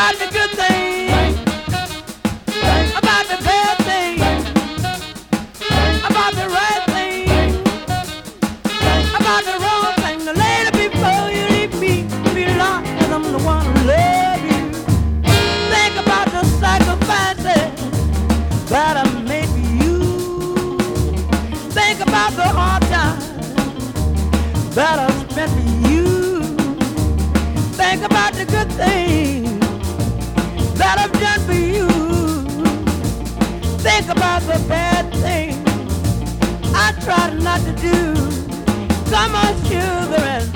about the good things, about the bad things, about the right things, about the wrong things. Later before you leave me, be lost, 'cause I'm the one who love you. Think about the sacrifices that I made for you. Think about the hard times that I spent for you. Think about the good things that I've done for you. Think about the bad things I tried not to do. Come on, sugar, and